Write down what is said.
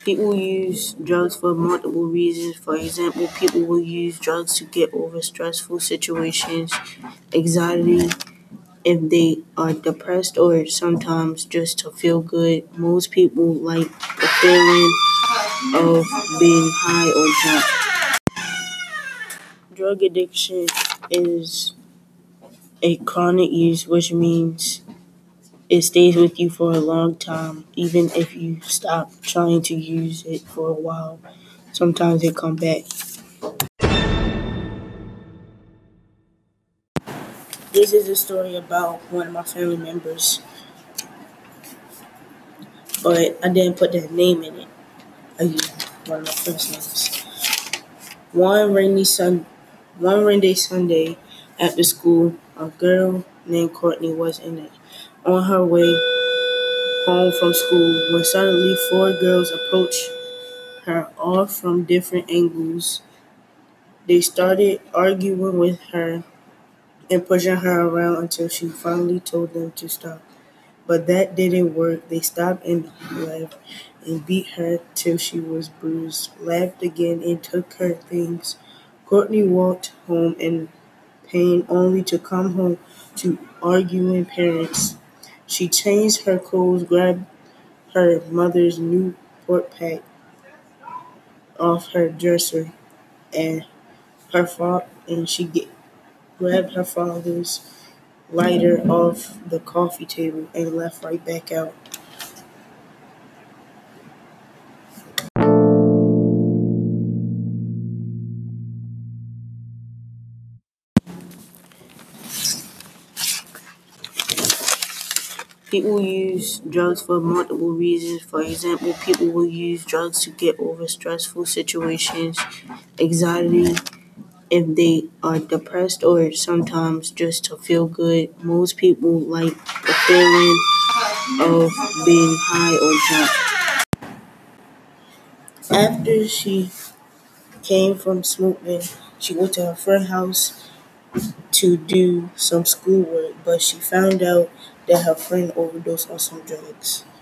People use drugs for multiple reasons. For example, people will use drugs to get over stressful situations, anxiety, if they are depressed, or sometimes just to feel good. Most people like the feeling of being high or drunk. Drug addiction is a chronic use, which means it stays with you for a long time, even if you stop trying to use it for a while. Sometimes it come back. This is a story about one of my family members, but I didn't put that name in it. I used one of my friends' names. One rainy sun, one rainy Sunday after school, a girl named Courtney was on her way home from school when suddenly four girls approached her, all from different angles. They started arguing with her and pushing her around until she finally told them to stop. But that didn't work. They stopped and laughed and beat her till she was bruised, laughed again and took her things. Courtney walked home in pain only to come home to arguing parents. She changed her clothes, grabbed her mother's new port pack off her dresser and she grabbed her father's lighter off the coffee table and left right back out. People use drugs for multiple reasons. For example, people will use drugs to get over stressful situations, anxiety, if they are depressed, or sometimes just to feel good. Most people like the feeling of being high or drunk. After she came from smoking, she went to her friend's house to do some schoolwork, but she found out that her friend overdosed on some drugs.